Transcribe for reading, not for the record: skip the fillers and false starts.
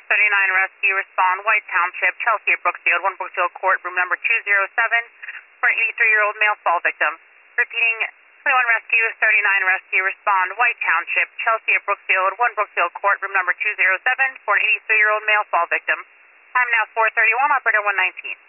Rescue, respond, White Township, Chelsea at Brookfield, 1 Brookfield Court, room number 207, for an 83-year-old male fall victim. Repeating, 21 Rescue, 39 Rescue, respond, White Township, Chelsea at Brookfield, 1 Brookfield Court, room number 207, for an 83-year-old male fall victim. Time now 4:31, operator 119.